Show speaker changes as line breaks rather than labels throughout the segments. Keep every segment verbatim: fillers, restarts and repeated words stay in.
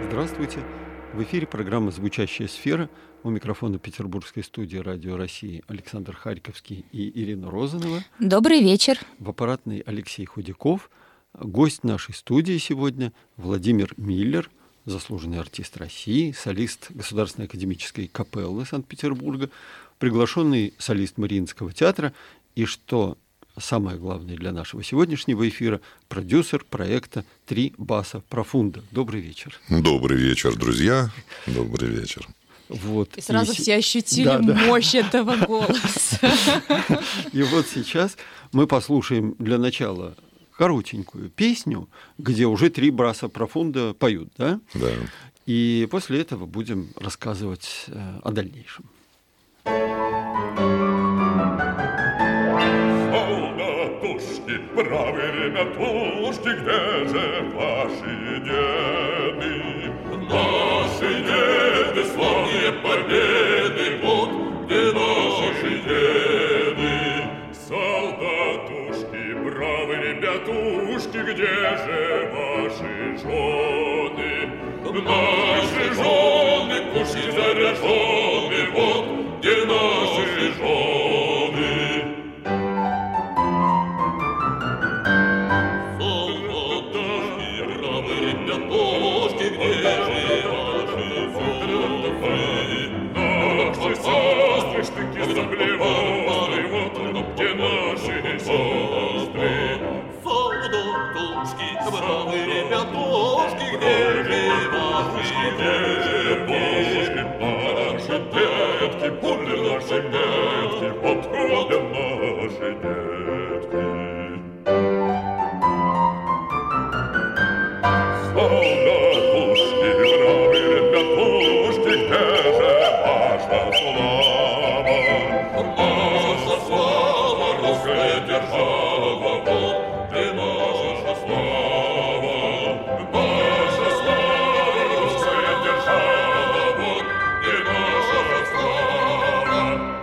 Здравствуйте. В эфире программа «Звучащая сфера». У микрофона Петербургской студии Радио России Александр Харьковский и Ирина Розанова.
Добрый вечер.
В аппаратной Алексей Худяков. Гость нашей студии сегодня Владимир Миллер, заслуженный артист России, солист Государственной академической капеллы Санкт-Петербурга, приглашенный солист Мариинского театра и, что самое главное для нашего сегодняшнего эфира, продюсер проекта «Три баса профунда». Добрый вечер.
Добрый вечер, друзья. Добрый вечер.
Вот.
И сразу
и
все ощутили
да, да.
мощь этого голоса.
И вот сейчас мы послушаем для начала коротенькую песню, где уже три баса профунда поют, да?
Да.
И после этого будем рассказывать э, о дальнейшем.
Солдатушки, правые ребятушки, где же ваши деды? Наши деды, славные победы, вот где наши деды. Солдатушки, бравые ребятушки, где же ваши жены? Наши жены, пушки заряжены, вот где наши жены. Солдатушки, бравые ребятушки, где же ваши жены? Наши сестры, штыки заплеваны, вот где наши сестры. Солдатушки, бравые ребятушки, где же ваши детки? Наши детки, помни наши детки, вот где наши детки. Солдатушки, бравые ребятушки, где же ваша слава? Наша слава, русская держава, вот где наша слава. Наша слава, русская держава, вот где наша слава.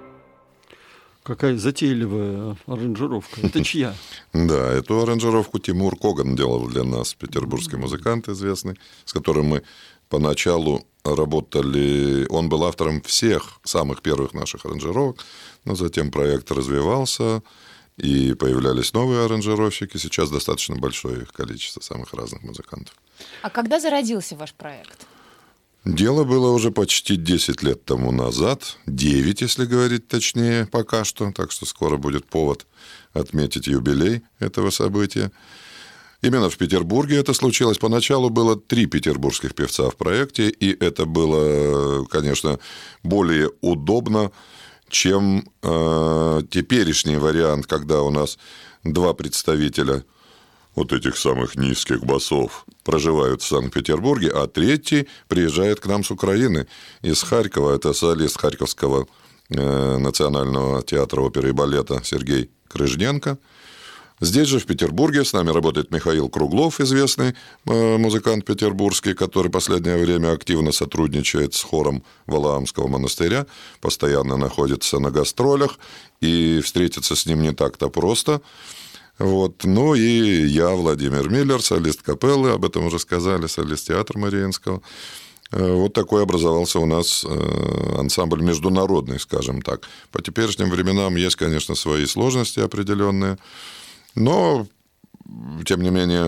Какая затейливая аранжировка. Это чья?
Да, эту аранжировку Тимур Коган делал для нас, петербургский музыкант известный, с которым мы поначалу работали. Он был автором всех самых первых наших аранжировок, но затем проект развивался, и появлялись новые аранжировщики. Сейчас достаточно большое их количество самых разных музыкантов.
А когда зародился ваш проект?
Дело было уже почти десять лет тому назад, девять, если говорить точнее, пока что, так что скоро будет повод отметить юбилей этого события. Именно в Петербурге это случилось. Поначалу было три петербургских певца в проекте, и это было, конечно, более удобно, чем э, теперешний вариант, когда у нас два представителя вот этих самых низких басов проживают в Санкт-Петербурге, а третий приезжает к нам с Украины, из Харькова. Это солист Харьковского э, национального театра оперы и балета Сергей Крыжненко. Здесь же, в Петербурге, с нами работает Михаил Круглов, известный э, музыкант петербургский, который в последнее время активно сотрудничает с хором Валаамского монастыря, постоянно находится на гастролях, и встретиться с ним не так-то просто. Вот. Ну и я, Владимир Миллер, солист капеллы, об этом уже сказали, солист театра Мариинского. Вот такой образовался у нас ансамбль международный, скажем так. По теперешним временам есть, конечно, свои сложности определенные, но, тем не менее,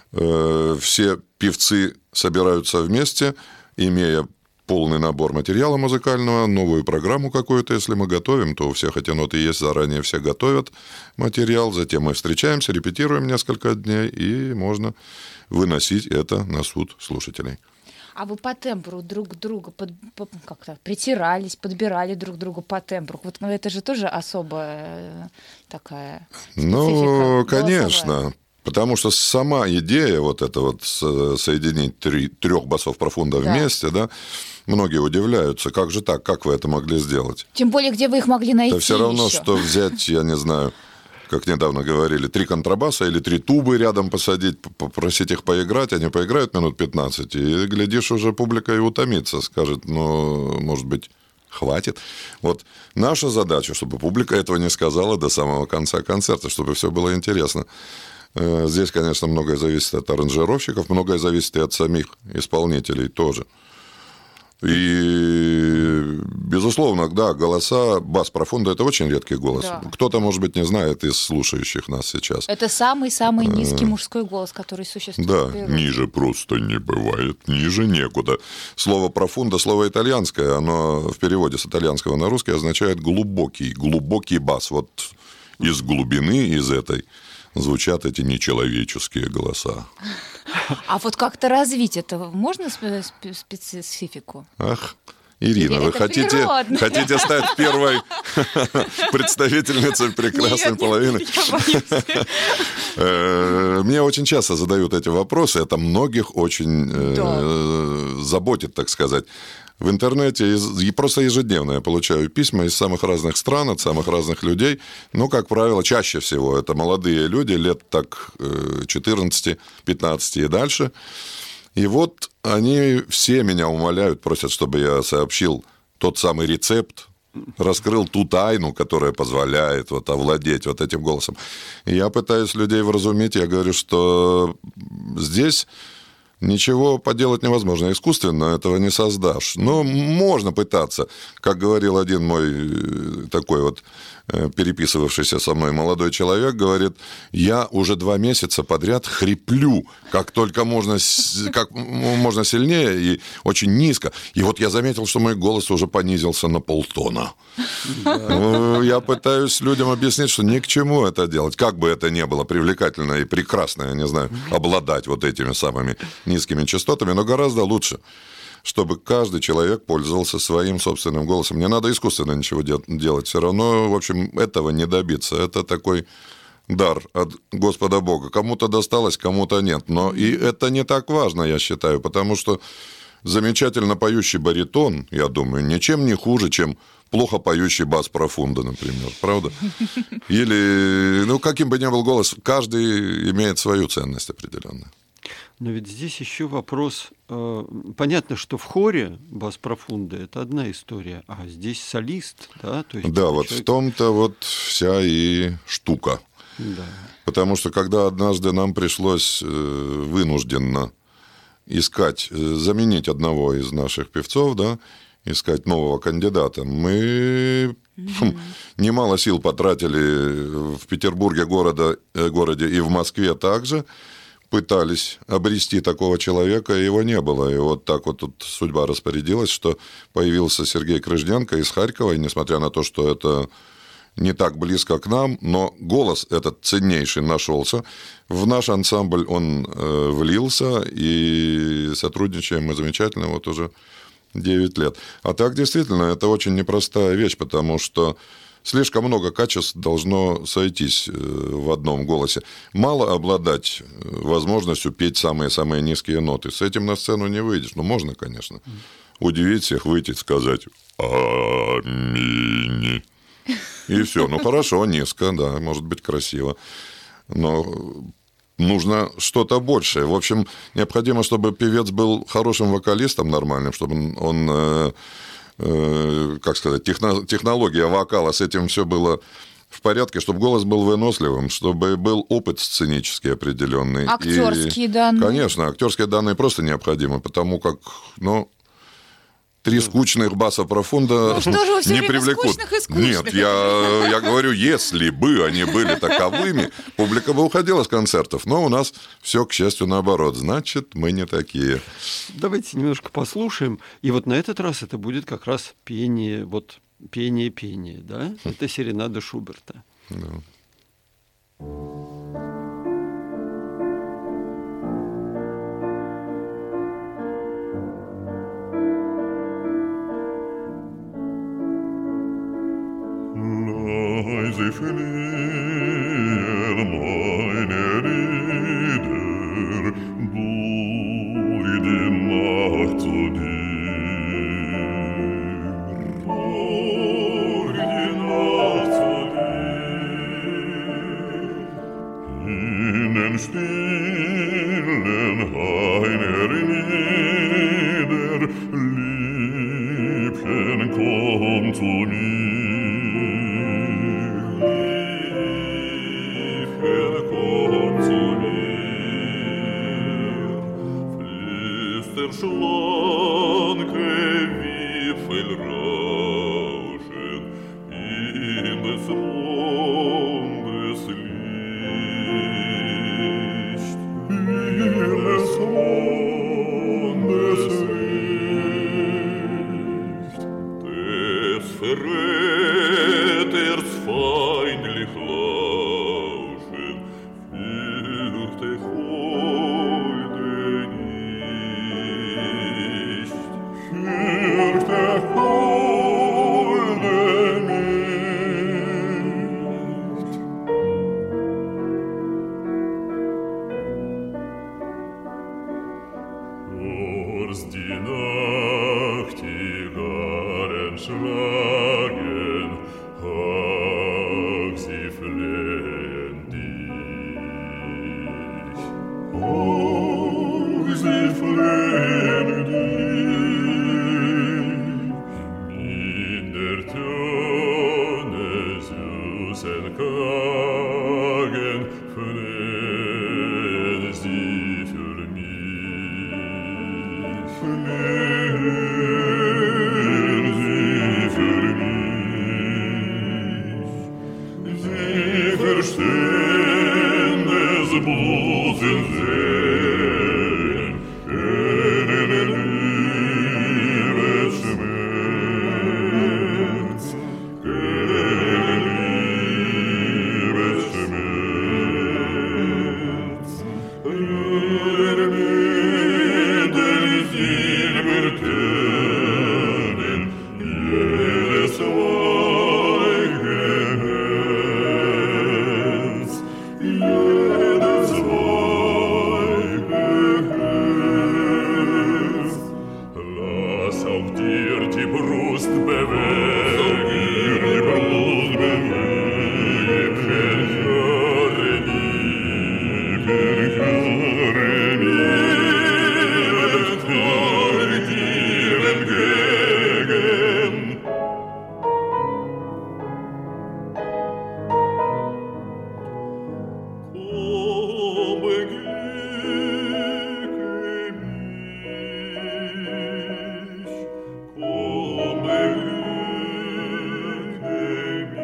все певцы собираются вместе, имея полный набор материала музыкального, новую программу какую-то, если мы готовим, то у всех эти ноты есть, заранее все готовят материал, затем мы встречаемся, репетируем несколько дней, и можно выносить это на суд слушателей.
А вы по тембру друг друга под, по, как-то притирались, подбирали друг другу по тембру? Вот это же тоже особая такая специфика.
Ну,
голосовая.
конечно. Потому что сама идея вот это вот соединить три, трех басов профунда да. вместе, да, многие удивляются, как же так, как вы это могли сделать?
Тем более, где вы их могли найти? Это
все равно,
еще?
Что взять, я не знаю, как недавно говорили, три контрабаса или три тубы рядом посадить, попросить их поиграть, они поиграют минут пятнадцать, и, глядишь, уже публика и утомится, скажет, ну, может быть, хватит. Вот наша задача, чтобы публика этого не сказала до самого конца концерта, чтобы все было интересно. Здесь, конечно, многое зависит от аранжировщиков, многое зависит и от самих исполнителей тоже. И, безусловно, да, голоса бас-профунда – это очень редкий голос.
Да.
Кто-то, может быть, не знает из слушающих нас сейчас.
Это самый-самый низкий мужской голос, который существует.
Да,
в природе.
ниже просто не бывает, ниже некуда. Слово «профунда», слово итальянское, оно в переводе с итальянского на русский означает «глубокий», «глубокий бас». Вот из глубины, из этой, звучат эти нечеловеческие голоса.
А вот как-то развить это можно специфику?
Ах, Ирина,
Или
вы
это
хотите,
природно?
хотите стать первой представительницей прекрасной
Нет,
половины?
нет, я боюсь.
Э, Мне очень часто задают эти вопросы, это многих очень э,
Да.
заботит, так сказать. В интернете из- и просто ежедневно я получаю письма из самых разных стран, от самых разных людей. Ну, как правило, чаще всего это молодые люди, лет так э, четырнадцать, пятнадцать и дальше. И вот они все меня умоляют, просят, чтобы я сообщил тот самый рецепт, раскрыл ту тайну, которая позволяет вот овладеть вот этим голосом. И я пытаюсь людей вразумить, я говорю, что здесь ничего поделать невозможно, искусственно этого не создашь. Но можно пытаться. Как говорил один мой э, такой вот э, переписывавшийся со мной молодой человек, говорит, я уже два месяца подряд хриплю, как только можно, с- как м- можно сильнее и очень низко. И вот я заметил, что мой голос уже понизился на полтона. Ну, Я пытаюсь людям объяснить, что ни к чему это делать. Как бы это ни было привлекательно и прекрасно, я не знаю, обладать вот этими самыми низкими частотами, но гораздо лучше, чтобы каждый человек пользовался своим собственным голосом. Не надо искусственно ничего де- делать. Все равно, в общем, этого не добиться. Это такой дар от Господа Бога. Кому-то досталось, кому-то нет. Но и это не так важно, я считаю, потому что замечательно поющий баритон, я думаю, ничем не хуже, чем плохо поющий бас-профунда, например. Правда? Или, ну, каким бы ни был голос, каждый имеет свою ценность определенную.
Но ведь здесь еще вопрос. э, Понятно, что в хоре бас-профунда это одна история, а здесь солист, да? То есть
Да,
это
вот в
человек-
том-то вот вся и штука.
Да.
Потому что когда однажды нам пришлось э, вынужденно искать, э, заменить одного из наших певцов, да, искать нового кандидата, мы хм, немало сил потратили в Петербурге города, э, городе и в Москве также, пытались обрести такого человека, и его не было. И вот так вот тут судьба распорядилась, что появился Сергей Крыжненко из Харькова, и несмотря на то, что это не так близко к нам, но голос этот ценнейший нашелся. В наш ансамбль он э, влился, и сотрудничаем мы замечательно вот уже девять лет. А так, действительно, это очень непростая вещь, потому что слишком много качеств должно сойтись э, в одном голосе. Мало обладать э, возможностью петь самые-самые низкие ноты. С этим на сцену не выйдешь. Ну, можно, конечно. Удивить всех, выйти, сказать «Аминь». И все. Ну, хорошо, низко, да, может быть, красиво. Но нужно что-то большее. В общем, необходимо, чтобы певец был хорошим вокалистом, нормальным, чтобы он, он, э, э, как сказать, техно, технология вокала, с этим все было в порядке, чтобы голос был выносливым, чтобы был опыт сценический определенный.
Актерские данные.
Конечно, актерские данные просто необходимы, потому как, ну, три скучных баса-профунда
Ну, что же вы всё
не
время
привлекут.
скучных и скучных?
Нет, я, я говорю, если бы они были таковыми, публика бы уходила с концертов. Но у нас все, к счастью, наоборот. Значит, мы не такие.
Давайте немножко послушаем. И вот на этот раз это будет как раз пение, вот пение-пение, да? Это серенада Шуберта.
Да.
Leise fliehen meine Lieder durch die Nacht zu dir. Durch die Nacht zu dir. In den stillen Hainer nieder, Liebchen, komm zu mir. Liebchen, komm zu der schlanke Wipfelrauschen in des Mondes Licht. In des Mondes Licht. Des Verräters feindlich Lauschen fürchte heute nicht. Fürchte heute nicht. Als die Nachtigallen schlagen, ach, sie flehen dich. Ach, sie flehen dich. In der Töne süßen Klagen flehen sie für mich. Flehen sie für mich. Sie verstehen des bloßen Sehen, kennen Liebesschmerz, kennen Liebesschmerz. Rühr mit den Silbertönen jedes Weigeherz, jedes Weigeherz. Lass auch dir die Brust bewegen, die Brust bewegen, höre nie, höre nie, höre dir entgegen. Komm, beglücke mich, komm, beglücke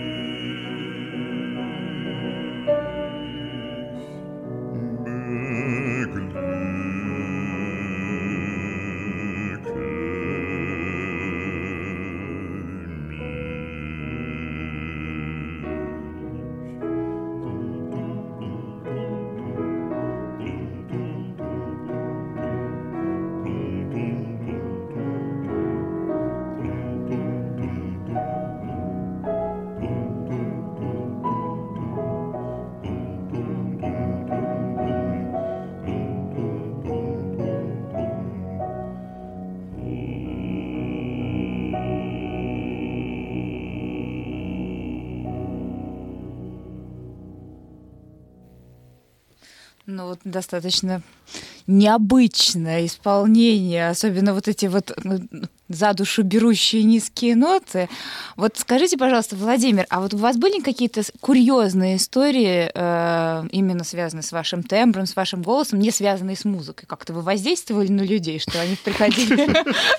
Ну, вот достаточно необычное исполнение, особенно вот эти вот за душу берущие низкие ноты. Вот скажите, пожалуйста, Владимир, а вот у вас были какие-то курьезные истории, э, именно связанные с вашим тембром, с вашим голосом, не связанные с музыкой? Как-то вы воздействовали на людей, что они приходили?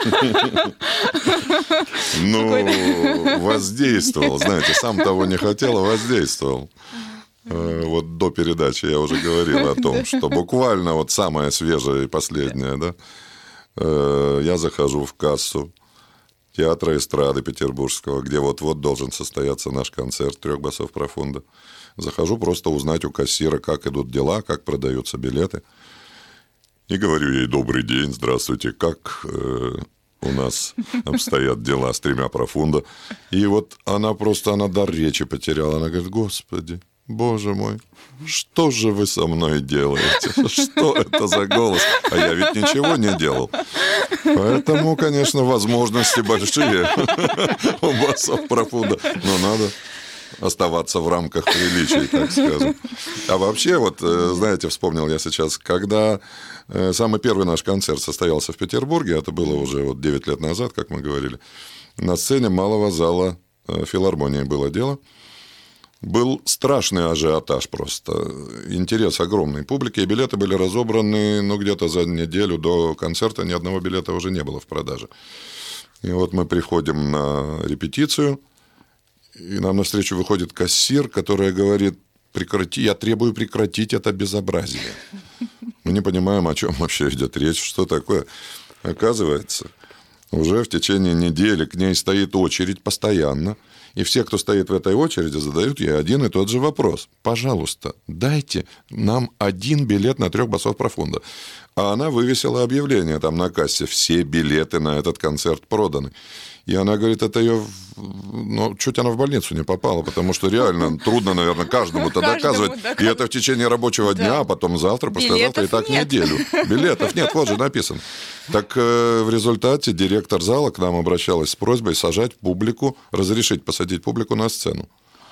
Ну, воздействовал, знаете, сам того не хотел, а воздействовал. Вот до передачи я уже говорил о том, что буквально вот самое свежее и последнее, да, я захожу в кассу театра эстрады петербургского, где вот-вот должен состояться наш концерт «Трех басов профунда». Захожу просто узнать у кассира, как идут дела, как продаются билеты. И говорю ей: добрый день, здравствуйте, как э, у нас обстоят дела с тремя профунда. И вот она просто, она дар речи потеряла. Она говорит: господи, боже мой, что же вы со мной делаете? Что это за голос? А я ведь ничего не делал. Поэтому, конечно, возможности большие у басов профунда. Но надо оставаться в рамках приличий, так скажем. А вообще, вот, знаете, вспомнил я сейчас, когда самый первый наш концерт состоялся в Петербурге, это было уже вот девять лет назад, как мы говорили, на сцене малого зала филармонии было дело. был страшный ажиотаж просто. Интерес огромный публики. И билеты были разобраны, ну, где-то за неделю до концерта ни одного билета уже не было в продаже. И вот мы приходим на репетицию, и нам навстречу выходит кассир, которая говорит: прекрати, я требую прекратить это безобразие. Мы не понимаем, о чем вообще идет речь, что такое. Оказывается, уже в течение недели к ней стоит очередь постоянно, и все, кто стоит в этой очереди, задают ей один и тот же вопрос: пожалуйста, дайте нам один билет на трех басов профунда. А она вывесила объявление там на кассе: все билеты на этот концерт проданы. И она говорит, это ее... Ну, чуть она в больницу не попала, потому что реально трудно, наверное, каждому это доказывать. И это в течение рабочего дня, а потом завтра, послезавтра, и так неделю. Билетов нет, вот же написано. Так в результате директор зала к нам обращалась с просьбой сажать публику, разрешить посадить публику на сцену.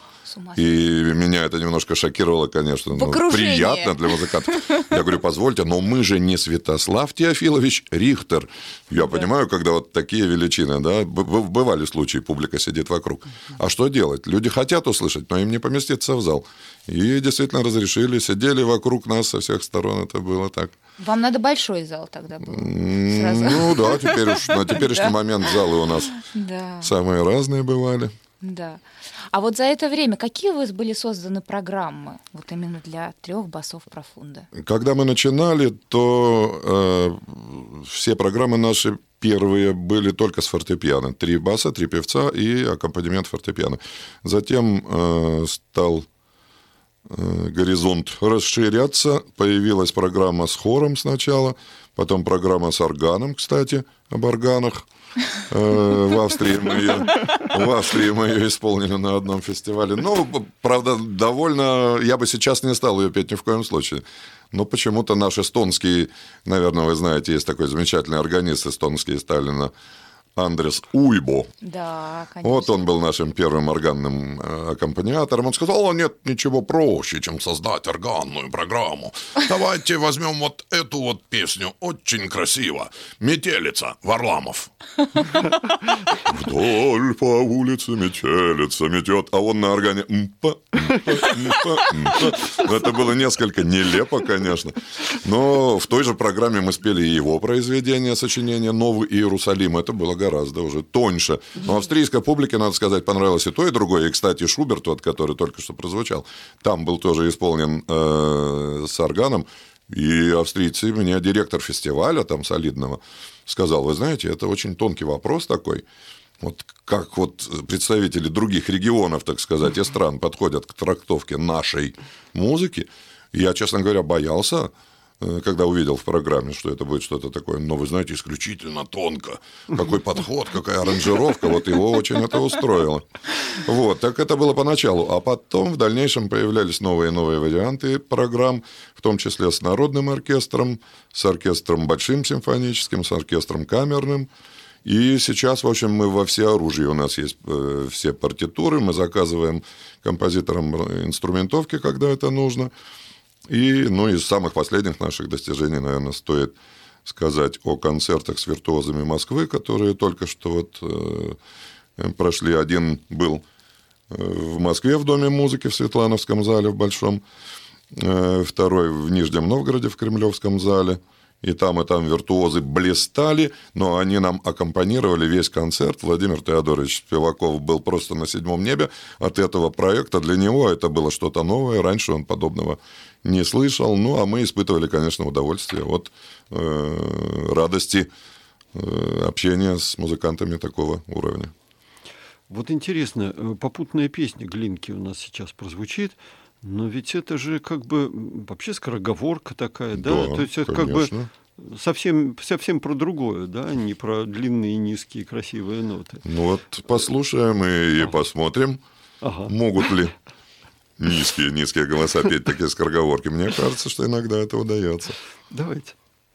И меня это немножко шокировало, конечно. Ну, приятно для музыкантов. Я говорю, позвольте, но мы же не Святослав Теофилович Рихтер. Я да. понимаю, когда вот такие величины, да, бывали случаи, публика сидит вокруг. А что делать? Люди хотят услышать, но им не поместиться в зал. И действительно разрешили, сидели вокруг нас со всех сторон, это было так.
Вам надо большой зал тогда был?
Сразу. Ну да, теперь уж на теперешний момент залы у нас самые разные бывали.
Да. А вот за это время какие у вас были созданы программы вот именно для трех басов профунда?
Когда мы начинали, то э, все программы наши первые были только с фортепиано. Три баса, три певца и аккомпанемент фортепиано. Затем э, стал э, горизонт расширяться. Появилась программа с хором сначала, потом программа с органом, кстати, об органах. В Австрии мы ее, в Австрии мы ее исполнили на одном фестивале. Ну, правда, довольно... Я бы сейчас не стал ее петь ни в коем случае. Но почему-то наш эстонский, наверное, вы знаете, есть такой замечательный органист эстонский из Таллина, Андрес Уйбо.
Да, конечно.
Вот он был нашим первым органным аккомпаниатором. Он сказал, нет ничего проще, чем создать органную программу. Давайте возьмем вот эту вот песню, очень красиво. «Метелица», Варламов. Вдоль по улице метелица метет, а он на органе мпа, мпа, мпа, мпа. Это было несколько нелепо, конечно. Но в той же программе мы спели и его произведение, сочинение «Новый Иерусалим». Это было гораздо уже тоньше. Но австрийской публике, надо сказать, понравилось и то, и другое. И, кстати, Шуберт, вот, который только что прозвучал, там был тоже исполнен э, с органом. И австрийцы, мне директор фестиваля там солидного сказал, вы знаете, это очень тонкий вопрос такой. Вот как вот представители других регионов, так сказать, и стран подходят к трактовке нашей музыки. Я, честно говоря, боялся, когда увидел в программе, что это будет что-то такое, но, вы знаете, исключительно тонко. Какой подход, какая аранжировка, вот его очень это устроило. Вот, так это было поначалу. А потом в дальнейшем появлялись новые и новые варианты программ, в том числе с народным оркестром, с оркестром большим симфоническим, с оркестром камерным. И сейчас, в общем, мы во всеоружии. У нас есть э, все партитуры, мы заказываем композиторам инструментовки, когда это нужно. И, ну, из самых последних наших достижений, наверное, стоит сказать о концертах с виртуозами Москвы, которые только что вот э, прошли. Один был в Москве в Доме музыки в Светлановском зале в Большом, э, второй в Нижнем Новгороде в Кремлевском зале. И там, и там виртуозы блистали, но они нам аккомпанировали весь концерт. Владимир Теодорович Спиваков был просто на седьмом небе от этого проекта. Для него это было что-то новое. Раньше он подобного не слышал. Ну, а мы испытывали, конечно, удовольствие от э, радости э, общения с музыкантами такого уровня.
Вот интересно, попутная песня Глинки у нас сейчас прозвучит. Но ведь это же как бы вообще скороговорка такая, да?
Да,
то есть это
конечно.
Как бы совсем, совсем про другое, да? Не про длинные, низкие, красивые ноты.
Ну вот послушаем и, и посмотрим,
ага.
могут ли низкие, низкие голоса петь такие скороговорки. Мне кажется, что иногда это удается.
Давайте.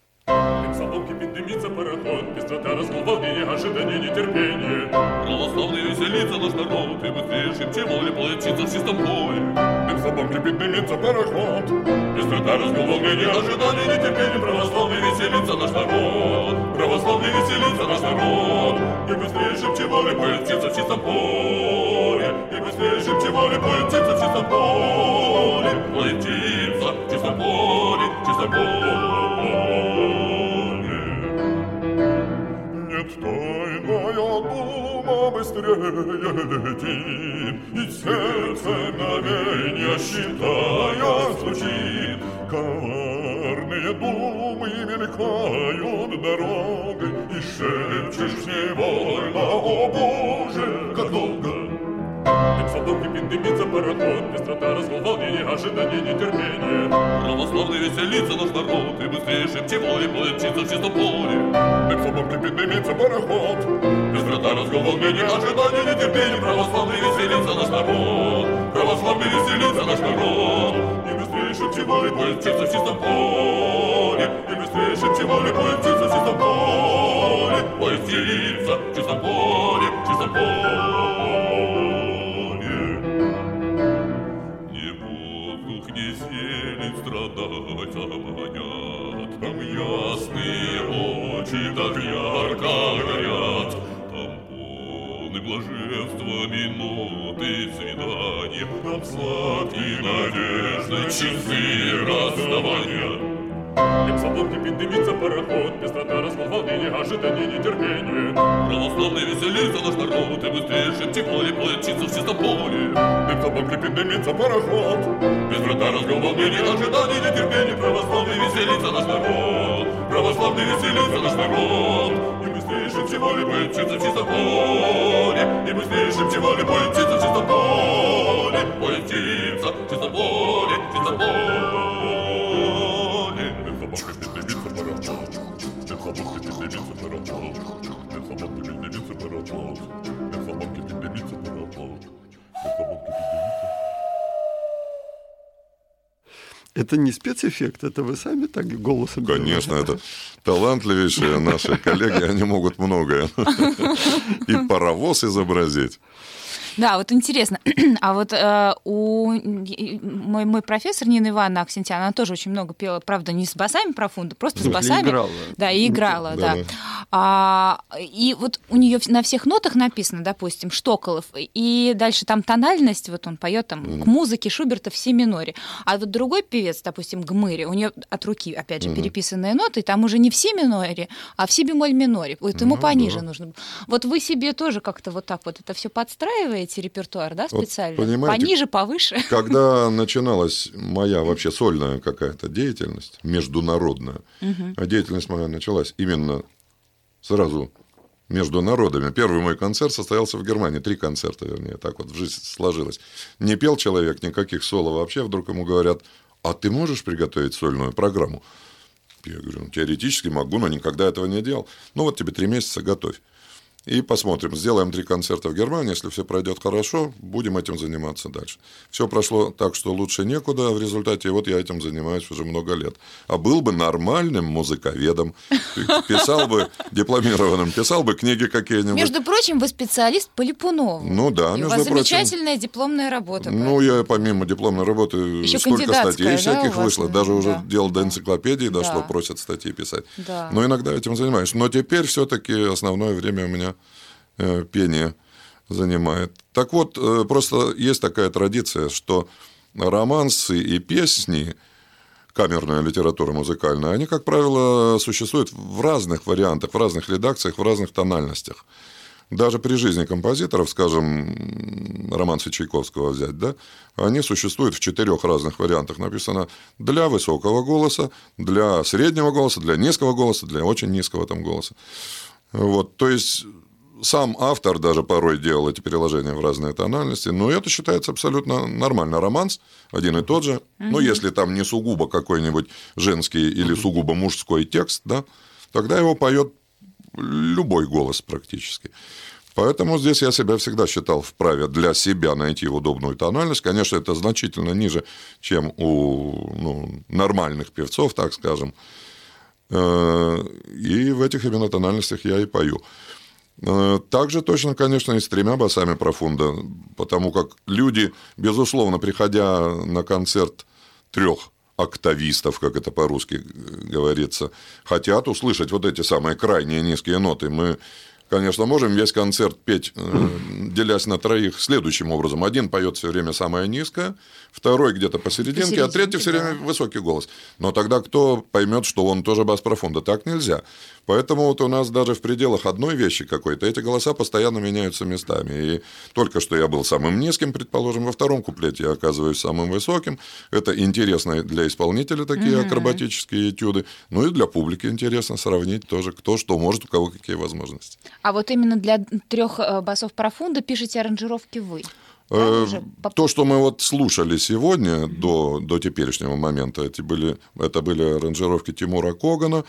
Соломки поднимется пароход, пестрота, разгул, волнение, ожидание, нетерпение. Православный веселится наш народ, и быстрее шибче воли получится в чистом поле. В Соломке поднимется пароход, пестрота, разгул, волнение, ожидание, нетерпение. Православный веселится наш народ, православный веселится наш народ, и быстрее шибче воли получится в чистом поле, и быстрее шибче чистом поле, поет птица в чистом поле, поет птица в чистом поле, в чистом поле. Нет, тайная дума быстрее летит, и сердце мгновенья считая стучит. Коварные думы мелькают дорогой, и шепчешь невольно: о Боже, как долго! Тем садом кипит, дымится пароход, пестрота, разгул, волнение, ожидание, нетерпение. Православный веселится наш народ, и быстрее шепчет море, плывет птица в чистом поле. Тем садом кипит, дымится пароход, пестрота, разгул, волнение, ожидание, нетерпение. Православный веселится наш народ, православный веселится наш народ. И быстрее шепчет море, плывет птица в чистом поле. И быстрее шепчет море, плывет птица в чистом поле. Плывет птица в чистом поле, в чистом поле. Страдать обонят, там ясные очи так ярко горят, там полны блаженства минуты свидания, там сладкие надежды часы расставания. Тем садом кипит, дымится пароход, пестрота, разгул, волнение, ожидание, нетерпение. Православный веселится наш народ, и быстрее шепчет море, плывет птица в чистом поле. Тем садом кипит, дымится пароход, пестрота, разгул, волнение, ожидание, нетерпение. Православный веселится наш народ, православный веселится наш народ. И быстрее шепчет море, плывет птица в чистом поле. И быстрее шепчет море, плывет птица в чистом поле. Плывет птица в чистом поле, в чистом поле.
Это не спецэффект, это вы сами так голосом...
Конечно, это талантливейшие наши коллеги, они могут многое. И паровоз изобразить.
Да, вот интересно. А вот э, у мой, мой профессор Нина Ивановна Аксентьян, она тоже очень много пела, правда, не с басами профунда, просто с басами.
Играла.
Да, и играла, да.
да.
А, и вот у нее на всех нотах написано, допустим, Штоколов, и дальше там тональность, вот он поет там mm. к музыке Шуберта в си миноре. А вот другой певец, допустим, Гмыри, у нее от руки, опять же, mm. переписанные ноты, там уже не в си миноре, а в си бемоль миноре. Вот ему ну, пониже да. нужно. Вот вы себе тоже как-то вот так вот это все подстраиваете, репертуар, да, специально? Вот, пониже, повыше?
Когда начиналась моя вообще сольная какая-то деятельность, международная, угу. а деятельность моя началась именно сразу между народами. Первый мой концерт состоялся в Германии, три концерта, вернее, так вот в жизнь сложилось. Не пел человек, никаких соло вообще, вдруг ему говорят: а ты можешь приготовить сольную программу? Я говорю: ну, теоретически могу, но никогда этого не делал. Ну вот тебе три месяца, готовь. И посмотрим, сделаем три концерта в Германии, если все пройдет хорошо, будем этим заниматься дальше. Все прошло так, что лучше некуда, в результате вот я этим занимаюсь уже много лет. А был бы нормальным музыковедом, писал бы дипломированным, писал бы книги какие-нибудь.
Между прочим, вы специалист по Липунову.
Ну да,
и
между
у вас
прочим.
Замечательная дипломная работа.
Ну, я помимо дипломной работы
еще
столько статей
да,
всяких вышло, даже
да.
уже дело до энциклопедии дошло,
да.
просят статьи писать.
Да.
Но иногда этим занимаюсь. Но теперь все-таки основное время у меня пение занимает. Так вот, просто есть такая традиция, что романсы и песни, камерная литература музыкальная, они, как правило, существуют в разных вариантах, в разных редакциях, в разных тональностях. Даже при жизни композиторов, скажем, романсы Чайковского взять, да, они существуют в четырех разных вариантах. Написано для высокого голоса, для среднего голоса, для низкого голоса, для очень низкого там голоса. Вот, то есть сам автор даже порой делал эти переложения в разные тональности, но это считается абсолютно нормально. Романс один и тот же, mm-hmm. но если там не сугубо какой-нибудь женский или сугубо мужской текст, да, тогда его поет любой голос практически. Поэтому здесь я себя всегда считал вправе для себя найти удобную тональность. Конечно, это значительно ниже, чем у ну, нормальных певцов, так скажем. И в этих именно тональностях я и пою. Также точно, конечно, и с тремя басами профунда, потому как люди, безусловно, приходя на концерт трех октавистов, как это по-русски говорится, хотят услышать вот эти самые крайние низкие ноты. Мы конечно, можем весь концерт петь, э, делясь на троих следующим образом. Один поет все время самое низкое, второй где-то посерединке, посерединке, а третий все время да. высокий голос. Но тогда кто поймет, что он тоже бас-профунда? Так нельзя. Поэтому вот у нас даже в пределах одной вещи какой-то эти голоса постоянно меняются местами. И только что я был самым низким, предположим, во втором куплете я оказываюсь самым высоким. Это интересно для исполнителя, такие mm-hmm. акробатические этюды. Ну и для публики интересно сравнить тоже, кто что может, у кого какие возможности.
А вот именно для трех басов профунда пишете аранжировки вы?
То, что мы вот слушали сегодня mm-hmm. до, до теперешнего момента, эти были, это были аранжировки Тимура Когана.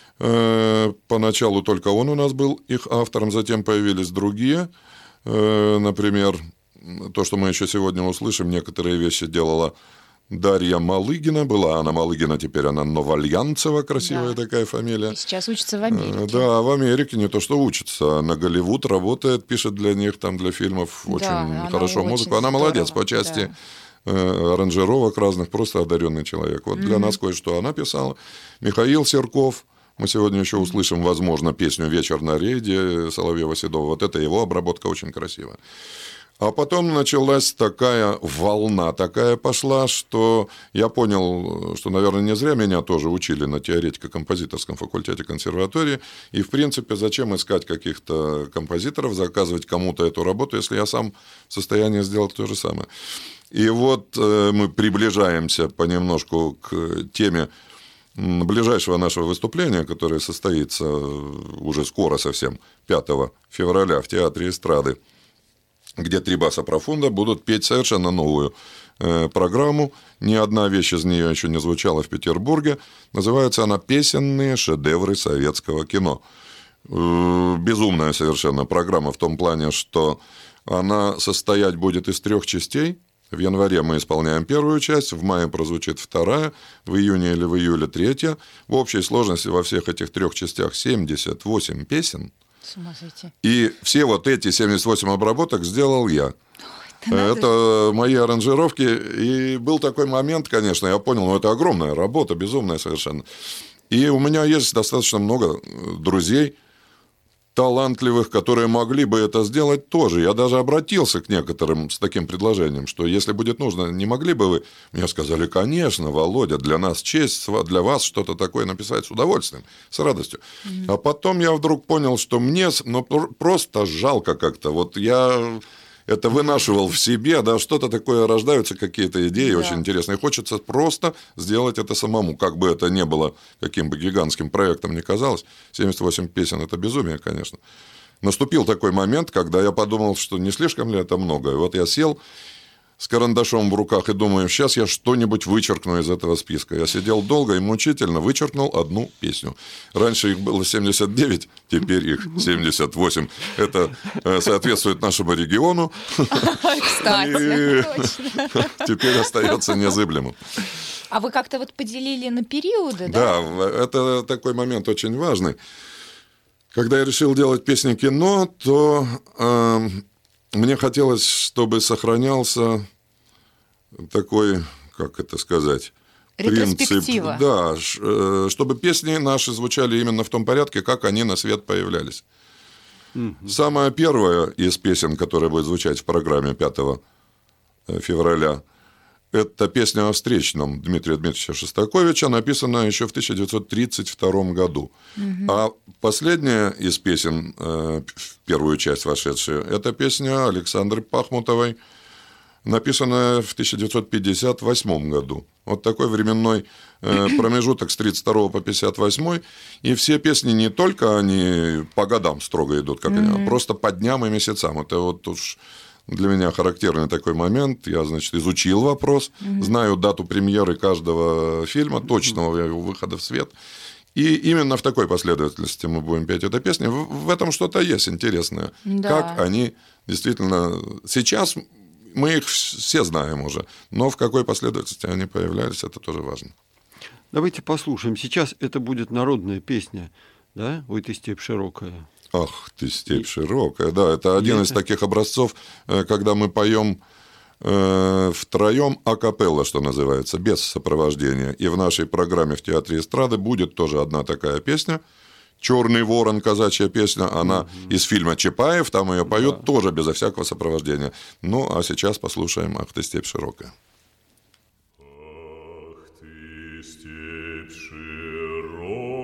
Поначалу только он у нас был их автором, затем появились другие. Например, то, что мы еще сегодня услышим, некоторые вещи делала Дарья Малыгина. Была она Малыгина, теперь она Новоальянцева, красивая да. такая фамилия.
И сейчас учится в Америке.
Да, в Америке не то, что учится. На Голливуд работает, пишет для них, там, для фильмов да, очень хорошо очень музыку. Она здорово. Молодец по части да. аранжировок разных, просто одаренный человек. Вот mm-hmm. для нас кое-что она писала. Михаил Серков. Мы сегодня еще услышим, возможно, песню «Вечер на рейде» Соловьева-Седова. Вот это его обработка очень красивая. А потом началась такая волна, такая пошла, что я понял, что, наверное, не зря меня тоже учили на теоретико-композиторском факультете консерватории. И, в принципе, зачем искать каких-то композиторов, заказывать кому-то эту работу, если я сам в состоянии сделать то же самое. И вот мы приближаемся понемножку к теме ближайшего нашего выступления, которое состоится уже скоро совсем, пятого февраля в Театре эстрады, где три баса профунда будут петь совершенно новую э, программу. Ни одна вещь из нее еще не звучала в Петербурге. Называется она «Песенные шедевры советского кино». Э, безумная совершенно программа в том плане, что она состоять будет из трех частей. В январе мы исполняем первую часть, в мае прозвучит вторая, в июне или в июле третья. В общей сложности во всех этих трех частях семьдесят восемь песен.
С ума сойти.
И все вот эти семьдесят восемь обработок сделал я. Ой, это мои аранжировки. И был такой момент, конечно, я понял, ну это огромная работа, безумная совершенно. И у меня есть достаточно много друзей, талантливых, которые могли бы это сделать тоже. Я даже обратился к некоторым с таким предложением, что если будет нужно, не могли бы вы? Мне сказали, конечно, Володя, для нас честь, для вас что-то такое написать с удовольствием, с радостью. Mm-hmm. А потом я вдруг понял, что мне ну, просто жалко как-то. Вот я это вынашивал в себе, да, что-то такое, рождаются какие-то идеи да. очень интересные. Хочется просто сделать это самому, как бы это ни было, каким бы гигантским проектом ни казалось. семьдесят восемь песен – это безумие, конечно. Наступил такой момент, когда я подумал, что не слишком ли это много. И вот я сел с карандашом в руках и думаю, сейчас я что-нибудь вычеркну из этого списка. Я сидел долго и мучительно, вычеркнул одну песню. Раньше их было семьдесят девять, теперь их семьдесят восемь. Это соответствует нашему региону.
Кстати,
теперь остается незыблемым.
А вы как-то вот поделили на периоды,
да? Да, это такой момент очень важный. Когда я решил делать песни кино, то... Мне хотелось, чтобы сохранялся такой, как это сказать, принцип. Да, чтобы песни наши звучали именно в том порядке, как они на свет появлялись. Mm-hmm. Самая первая из песен, которая будет звучать в программе пятого февраля, это песня о встречном Дмитрия Дмитриевича Шостаковича, написанная еще в тысяча девятьсот тридцать втором году. Угу. А последняя из песен, в первую часть вошедшая, это песня Александры Пахмутовой, написанная в тысяча девятьсот пятьдесят восьмом году. Вот такой временной промежуток с тридцать второго по пятьдесят восьмой. И все песни не только они по годам строго идут, как угу. они, а просто по дням и месяцам. Это вот уж... Для меня характерный такой момент. Я, значит, изучил вопрос, mm-hmm. знаю дату премьеры каждого фильма, точного его выхода в свет. И именно в такой последовательности мы будем петь эту песню. В этом что-то есть интересное. Да. Как они действительно... Сейчас мы их все знаем уже, но в какой последовательности они появлялись, это тоже важно.
Давайте послушаем. Сейчас это будет народная песня, да? «Ой, ты степь широкая».
Ах, ты степь широкая, да, это один из таких образцов, когда мы поем э, втроем акапелла, что называется, без сопровождения. И в нашей программе в Театре эстрады будет тоже одна такая песня, «Черный ворон», казачья песня, она угу. из фильма «Чапаев», там ее поет да. тоже безо всякого сопровождения. Ну, а сейчас послушаем «Ах ты, степь широкая».
Ах ты, степь широкая,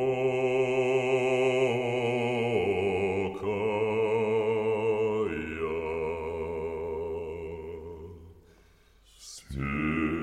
степь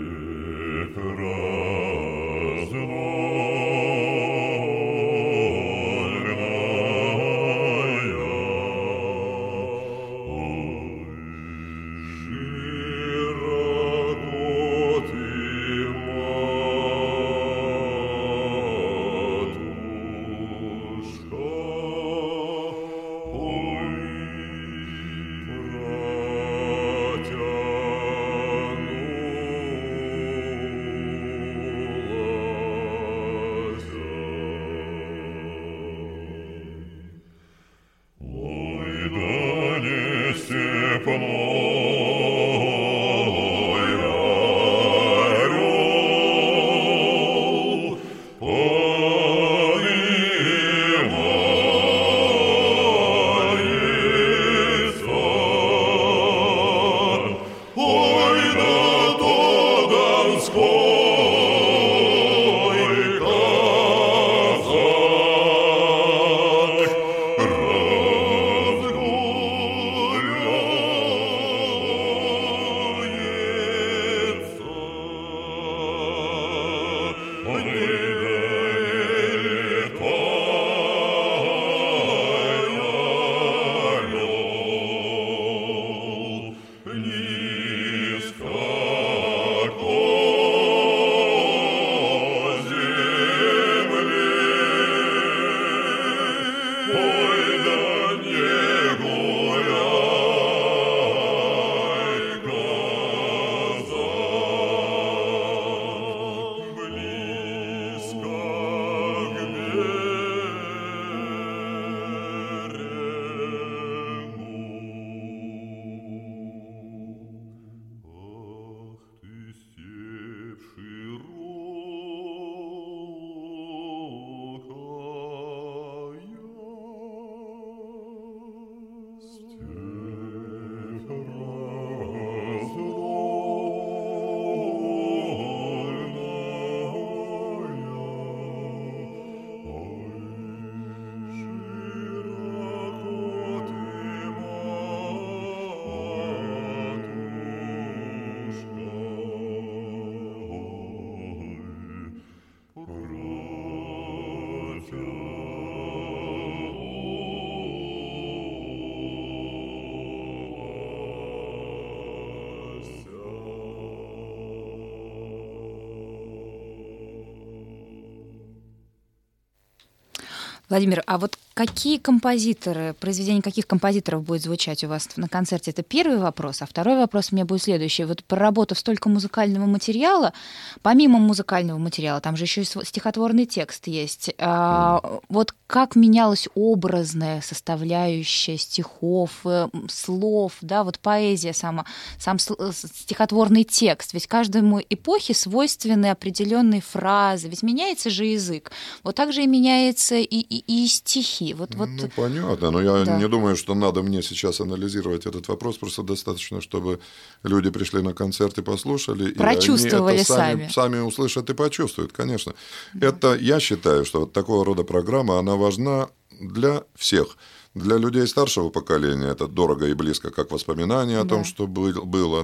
Владимир, а вот какие композиторы, произведения каких композиторов будет звучать у вас на концерте? Это первый вопрос. А второй вопрос у меня будет следующий. Вот проработав столько музыкального материала, помимо музыкального материала, там же еще и стихотворный текст есть. А, вот как менялась образная составляющая стихов, слов, да, вот поэзия сама, сам стихотворный текст. Ведь каждому эпохе свойственны определенные фразы. Ведь меняется же язык. Вот так же и меняется и, и, и стихи. Вот, вот...
Ну, понятно, но я
да.
не думаю, что надо мне сейчас анализировать этот вопрос, просто достаточно, чтобы люди пришли на концерт и послушали,
прочувствовали
и они это сами,
сами.
сами услышат и почувствуют, конечно. Да. Это, я считаю, что вот такого рода программа, она важна для всех. Для людей старшего поколения это дорого и близко, как воспоминания о да. том, что было,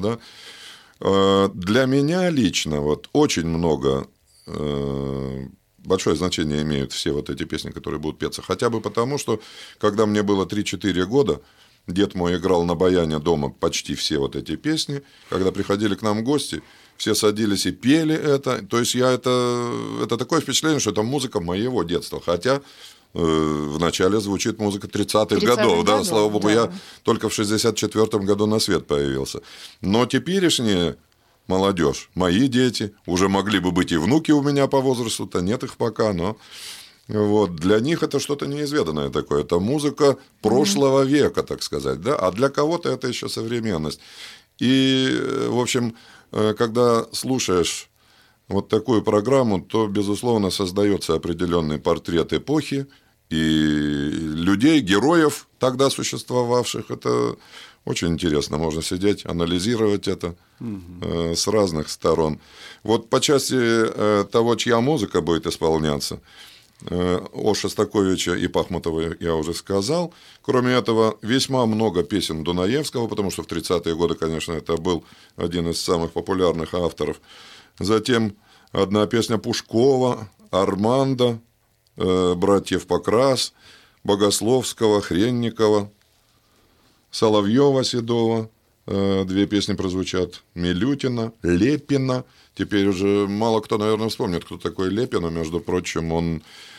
да. Для меня лично вот очень много... Большое значение имеют все вот эти песни, которые будут петься. Хотя бы потому, что когда мне было три-четыре года, дед мой играл на баяне дома почти все вот эти песни. Когда приходили к нам гости, все садились и пели это. То есть я это, это такое впечатление, что это музыка моего детства. Хотя э, вначале звучит музыка тридцатых годов. Да, слава богу, да. Я только в шестьдесят четвёртом году на свет появился. Но теперешние... молодежь, мои дети, уже могли бы быть и внуки у меня по возрасту-то, нет их пока, но вот, для них это что-то неизведанное такое, это музыка прошлого mm-hmm. века, так сказать, да, а для кого-то это еще современность. И, в общем, когда слушаешь вот такую программу, то, безусловно, создается определенный портрет эпохи, и людей, героев тогда существовавших. Это очень интересно. Можно сидеть, анализировать это э, с разных сторон. Вот по части э, того, чья музыка будет исполняться, э, о Шостаковиче и Пахмутовой я уже сказал. Кроме этого, весьма много песен Дунаевского, потому что в тридцатые годы, конечно, это был один из самых популярных авторов. Затем одна песня Пушкова, Армандо, э, братьев Покрас, Богословского, Хренникова, Соловьева, Седова. Э, две песни прозвучат. Милютина, Лепина. Теперь уже мало кто, наверное, вспомнит, кто такой Лепин. Между прочим, он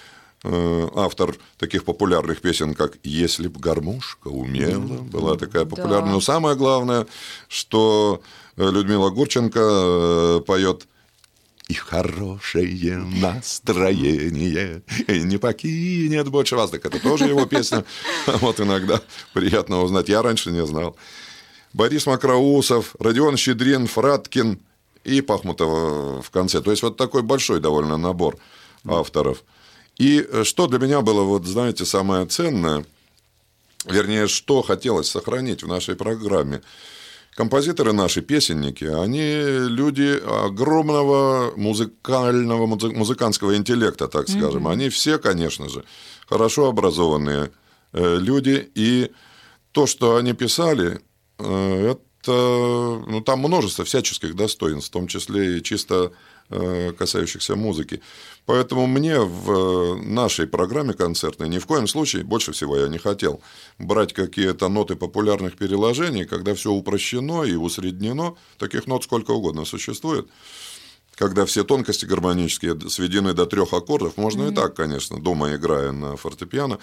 э, автор таких популярных песен, как «Если б гармошка умела». Была такая популярная. Да. Но самое главное, что Людмила Гурченко э, поет «И хорошее настроение не покинет больше вас». Так это тоже его песня. Вот иногда приятно узнать. Я раньше не знал. Борис Макроусов, Родион Щедрин, Фраткин и Пахмутова в конце. То есть вот такой большой довольно набор авторов. И что для меня было, вот знаете, самое ценное, вернее, что хотелось сохранить в нашей программе. Композиторы наши, песенники, они люди огромного музыкального, музыкантского интеллекта, так скажем. Mm-hmm. Они все, конечно же, хорошо образованные люди, и то, что они писали, это, ну, там множество всяческих достоинств, в том числе и чисто касающихся музыки. Поэтому мне в нашей программе концертной ни в коем случае, больше всего я не хотел брать какие-то ноты популярных переложений, когда все упрощено и усреднено, таких нот сколько угодно существует, когда все тонкости гармонические сведены до трех аккордов. Можно mm-hmm. и так, конечно, дома играя на фортепиано,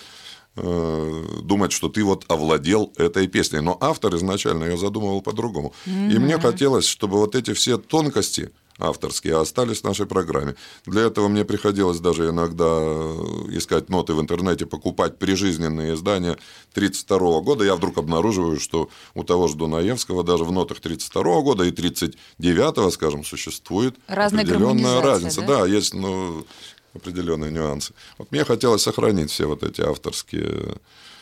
думать, что ты вот овладел этой песней. Но автор изначально ее задумывал по-другому. Mm-hmm. И мне хотелось, чтобы вот эти все тонкости авторские остались в нашей программе. Для этого мне приходилось даже иногда искать ноты в интернете, покупать прижизненные издания тридцать второго года. Я вдруг обнаруживаю, что у того же Дунаевского даже в нотах тридцать второго года и тридцать девятого, скажем, существует
разная
определенная разница.
Да,
да есть ну, определенные нюансы. Вот мне хотелось сохранить все вот эти авторские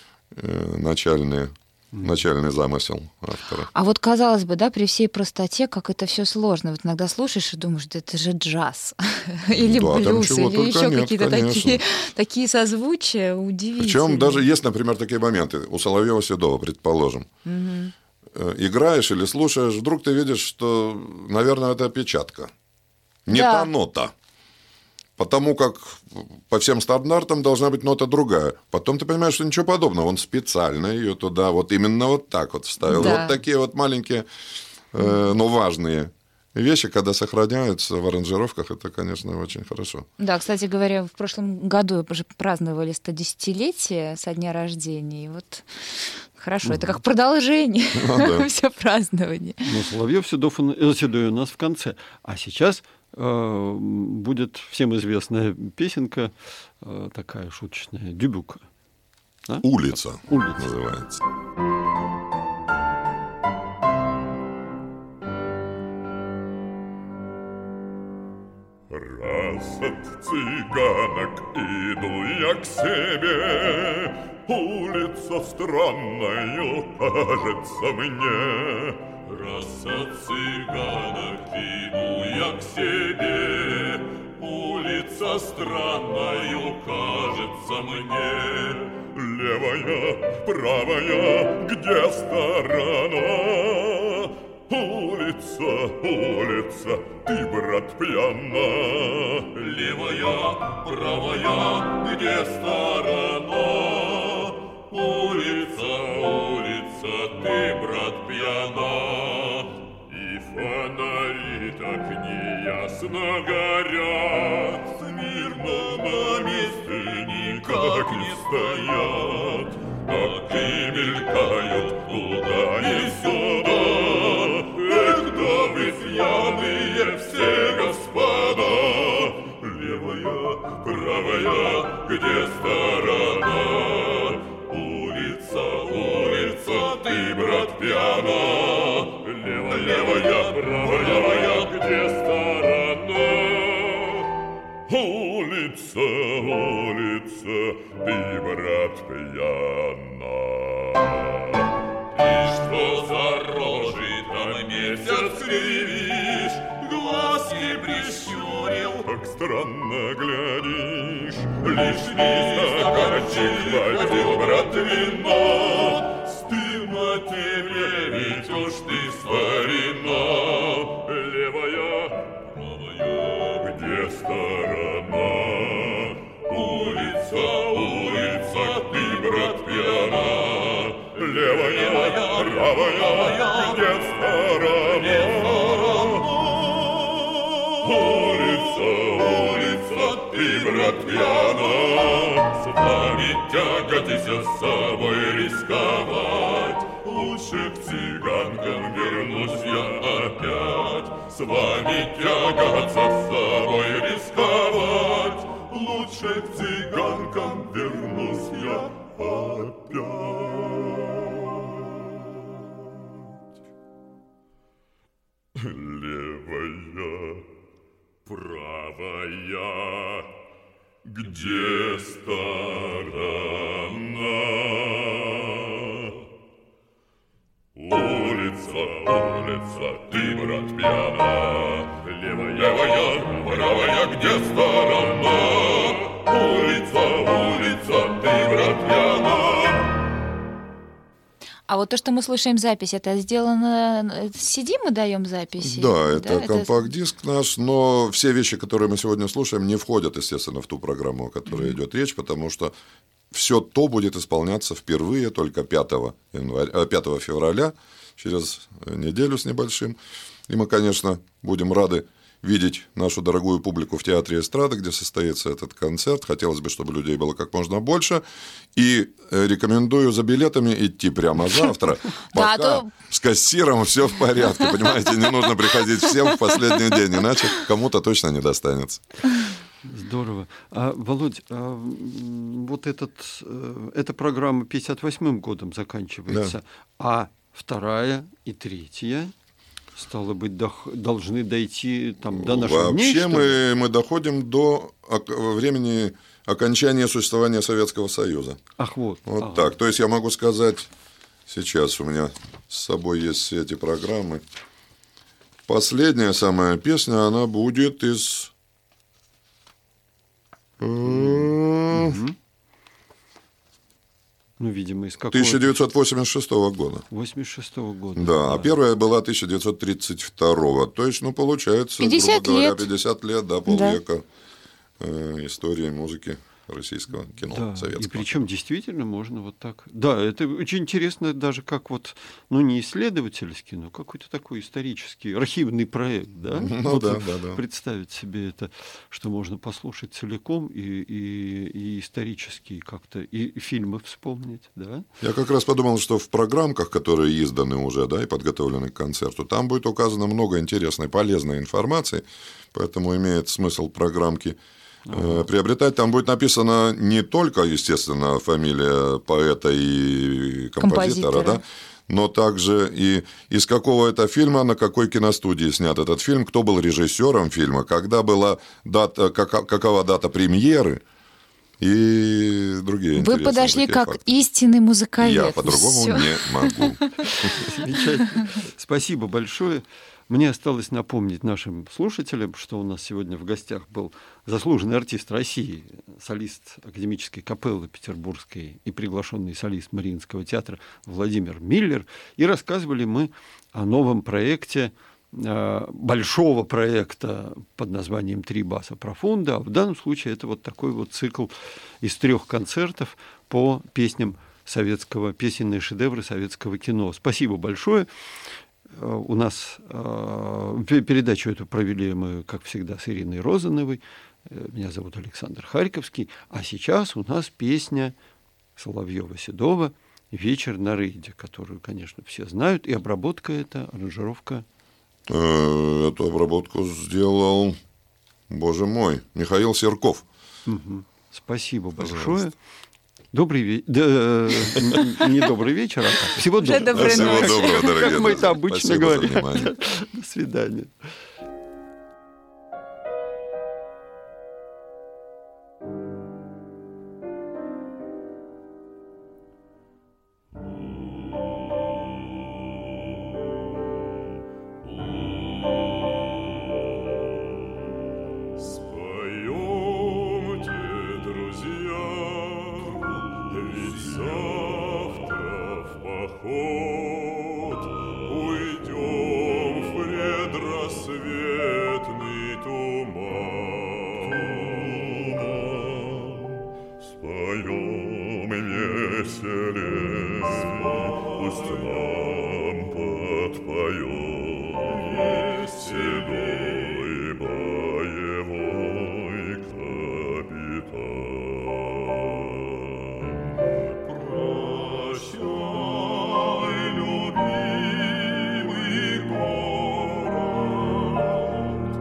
э, начальные начальный замысел автора.
А вот, казалось бы, да, при всей простоте, как это все сложно. Вот иногда слушаешь и думаешь, да это же джаз. Или
да,
блюз, или еще
нет,
какие-то такие, такие созвучия удивительные.
Причем даже есть, например, такие моменты. У Соловьева Седова, предположим. Угу. Играешь или слушаешь, вдруг ты видишь, что, наверное, это опечатка. Не да. та нота. Потому как по всем стандартам должна быть нота другая. Потом ты понимаешь, что ничего подобного. Он специально ее туда вот именно вот так вот вставил. Да. Вот такие вот маленькие, э, но важные вещи, когда сохраняются в аранжировках, это, конечно, очень хорошо.
Да, кстати говоря, в прошлом году уже праздновали стодесятилетие со дня рождения. И вот хорошо, это как продолжение ну, все празднование.
Ну, Соловьев, Седов Седой у нас в конце. А сейчас будет всем известная песенка, такая шуточная, Дюбюка.
А? Улица.
Улица
называется.
Раз от цыганок иду я к себе, улица странная кажется мне. Раз от цыганок иду я к себе, улица странная кажется мне. Левая, правая, где сторона? Улица, улица, ты, брат, пьяна. Левая, правая, где сторона? Улица, улица, ты, брат, пьяна. И фонари так неясно горят, смирно на месте никак не стоят, так и мелькают туда и сюда. Эх, да вы пьяные все, господа. Левая, правая, где сторона? Улица, улица, ты, брат, пьяна. Левая, левая, правая, где сторона? улица, улица, ты, брат, пьяна. Ты что за рожи там месяц кривишь, глазки прищурил, так странно глядишь. Лишний стаканчик хватил, брат, вина, стыдно тебе, ведь уж ты старина. Левая, правая, где сторона? Улица, улица, ты, брат, пьяна. Левая, правая, где сторона? Улица, улица, ты, брат, пьяна. С вами тяготись, с собой рисковать. Лучше к цыганкам вернусь я опять. С вами тягаться, с собой рисковать. Лучше к цыганкам вернусь я опять. Левая, правая, где сторона? Улица, улица, ты, брат, пьяна. Левая, левая, правая, где сторона? Улица, улица, ты, брат, пьяна.
А вот то, что мы слушаем запись, это сделано... си ди мы даем записи?
Да, это да? компакт-диск наш, но все вещи, которые мы сегодня слушаем, не входят, естественно, в ту программу, о которой mm-hmm. идет речь, потому что все то будет исполняться впервые только пятого февраля, через неделю с небольшим. И мы, конечно, будем рады видеть нашу дорогую публику в Театре эстрады, где состоится этот концерт. Хотелось бы, чтобы людей было как можно больше. И рекомендую за билетами идти прямо завтра, пока с кассиром все в порядке. Понимаете, не нужно приходить всем в последний день, иначе кому-то точно не достанется.
Здорово. А, Володь, а, вот этот, эта программа пятьдесят восьмым годом заканчивается, да. А вторая и третья, стало быть, должны дойти там, до наших
Вообще
дней?
Вообще мы, мы доходим до времени окончания существования Советского Союза.
Ах, вот.
Вот
ага.
так. То есть я могу сказать, сейчас у меня с собой есть все эти программы. Последняя самая песня, она будет из...
Mm-hmm. Ну, видимо, из какого...
тысяча девятьсот восемьдесят шестого года.
восемьдесят шестого года.
Да, да, а первая была тысяча девятьсот тридцать второго. То есть, ну, получается, грубо говоря, пятьдесят лет, да, полвека да. э, истории музыки российского кино,
да,
советского.
И причем действительно можно вот так. Да, это очень интересно даже как вот, ну, не исследовательский, но какой-то такой исторический, архивный проект, да?
Ну,
вот
да, да, да.
Представить себе это, что можно послушать целиком и, и, и исторические как-то, и фильмы вспомнить, да?
Я как раз подумал, что в программках, которые изданы уже, да, и подготовлены к концерту, там будет указано много интересной, полезной информации, поэтому имеет смысл программки Uh-huh. приобретать. Там будет написано не только, естественно, фамилия поэта и композитора, композитора. Да, но также и из какого это фильма, на какой киностудии снят этот фильм, кто был режиссером фильма, когда была дата, как, какова дата премьеры и другие.
Вы подошли как факты. Истинный музыковед.
Я по-другому Всё. Не могу.
Замечательно. Спасибо большое. Мне осталось напомнить нашим слушателям, что у нас сегодня в гостях был заслуженный артист России, солист академической капеллы петербургской и приглашенный солист Мариинского театра Владимир Миллер. И рассказывали мы о новом проекте, большого проекта под названием «Три баса профунда». А в данном случае это вот такой вот цикл из трех концертов по песням советского, песенные шедевры советского кино. Спасибо большое. У нас э, передачу эту провели мы, как всегда, с Ириной Розановой. Меня зовут Александр Харьковский. А сейчас у нас песня Соловьева-Седова «Вечер на рейде», которую, конечно, все знают. И обработка эта, аранжировка.
Эту обработку сделал, боже мой, Михаил Серков.
Угу. Спасибо большое. Добрый вечер. Да, не добрый вечер, а всего доброго.
Всего доброго, дорогие.
Как мы это обычно говорим.
До
свидания.
веселей, пусть нам подпоет седой боевой капитан. Прощай, любимый город,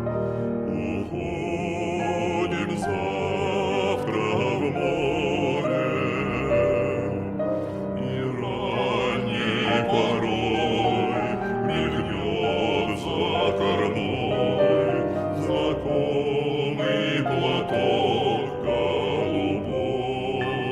уходим завтра в море, и ранней порой мелькнет за кормой знакомый платок голубой.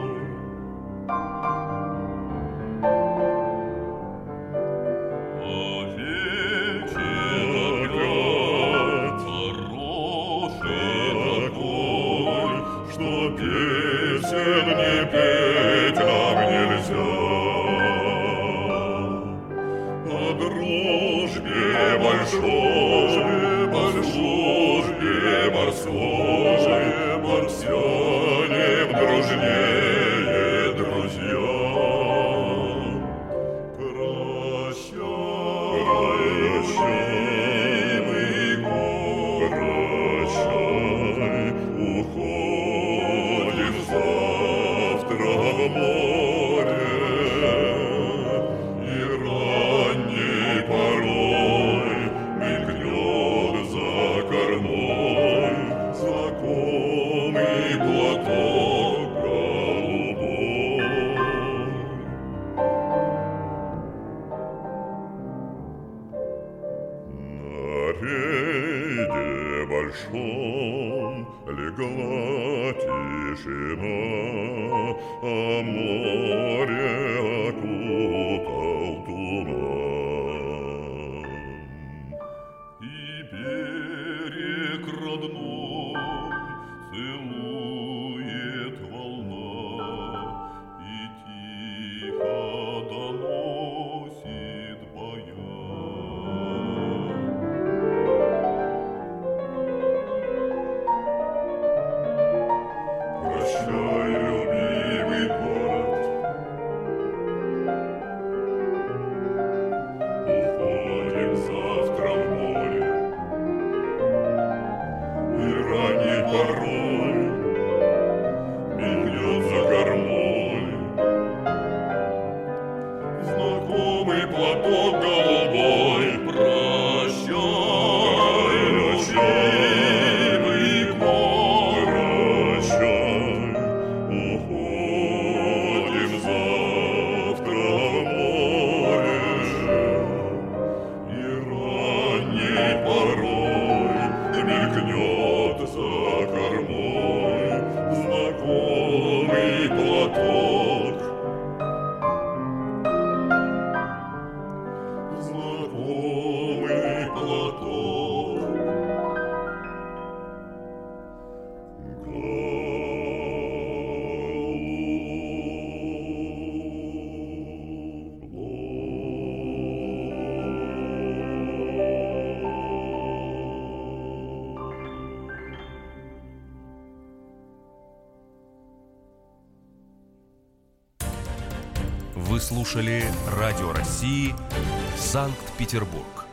А вечер опять хороший такой, что песен не петь нам нельзя. О дружбе большой, о службе морской, марсианем дружнее друзья. Прощай, любимый город, прощай, уходим завтра в море, и ранней порой мелькнет за кормой знакомый платок голубой. На рейде большом легла тишина, а море окутал туман. И берег родной целует волна, и тихо доносит баян. Прощай, любимый город, уходим завтра в море, и ранней порой мелькнет за кормой знакомый платок голубой. Прощай, любимый город, прощай, уходим завтра в море, и ранней порой мелькнет за кормой знакомый платок, знакомый платок
Вы слушали Радио России, Санкт-Петербург.